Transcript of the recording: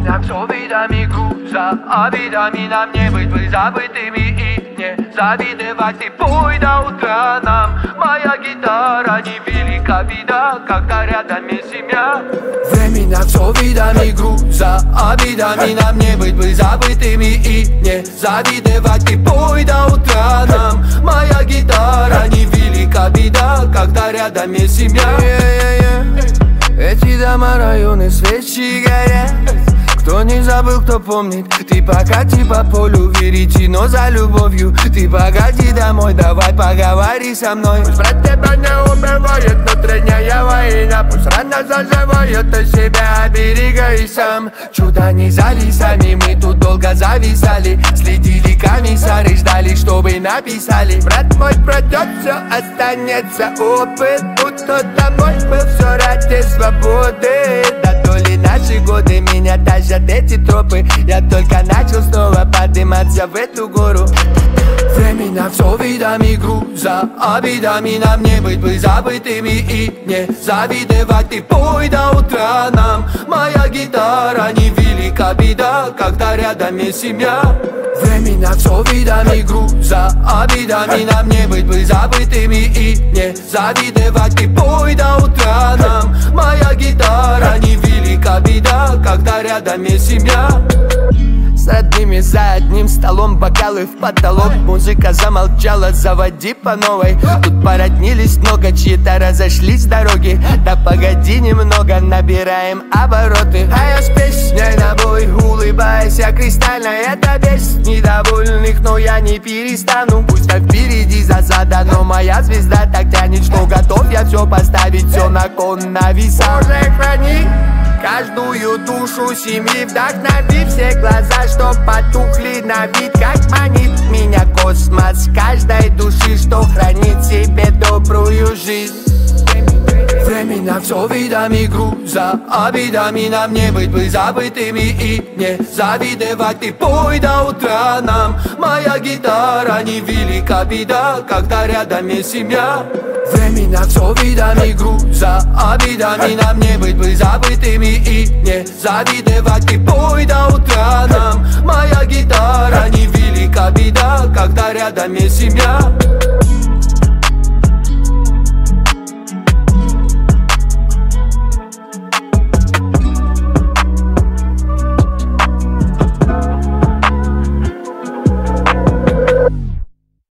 меня все видами груза, обидами нам не быть бы забытыми и не завидовать. И пой до утра нам, моя гитара не велика беда, когда рядом есть семья. Временно все видами груза, обидами нам не быть бы забытыми и не завидовать. И пой до утра нам, моя гитара не велика беда, когда рядом есть семья. Эти дома, районы, свечи горят. Кто не забыл, кто помнит. Ты покати по полю, веретено за любовью. Ты погоди домой, давай поговори со мной. Пусть брат тебя не убивает внутренняя война. Пусть рано заживает, ты себя оберегай сам. Чудо не за лесами, мы тут долго зависали. Следили комиссары, ждали, чтобы написали. Брат мой, пройдет, все останется опыт. Будто домой был все ради свободы. Да то ли наши годы меня тащат эти тропы. Я только начал снова подниматься в эту гору. Временно все видами груза, обидами нам не быть бы забытыми и не завидовать. И пой до утра нам, моя гитара не велика беда, когда рядом есть семья. Временно все видами груза, обидами нам не быть бы забытыми и не завидовать. И пой до утра нам, моя гитара не велика беда, когда рядом есть семья. С родными за одним столом, бокалы в потолок. Музыка замолчала, заводи по новой. Тут породнились много, чьи-то разошлись дороги. Да погоди немного, набираем обороты. А я с песней на бой, улыбаясь, я кристально. Это без недовольных, но я не перестану. Пусть там впереди засада, но моя звезда так тянет, что готов я все поставить, все на кон, на весах. Боже, храни каждую душу семьи, вдохнови все глаза, чтоб потухли на вид, как манит меня космос каждой души, что хранит себе добрую жизнь. Временно все видами груза, обидами нам не быть бы забытыми и не завидовать. И пой до утра нам, моя гитара не велика беда, когда рядом есть семья. Временно все видами груза, обидами нам не быть бы забытыми и не завидовать. И пой до утра нам, моя гитара не велика беда, когда рядом есть семья.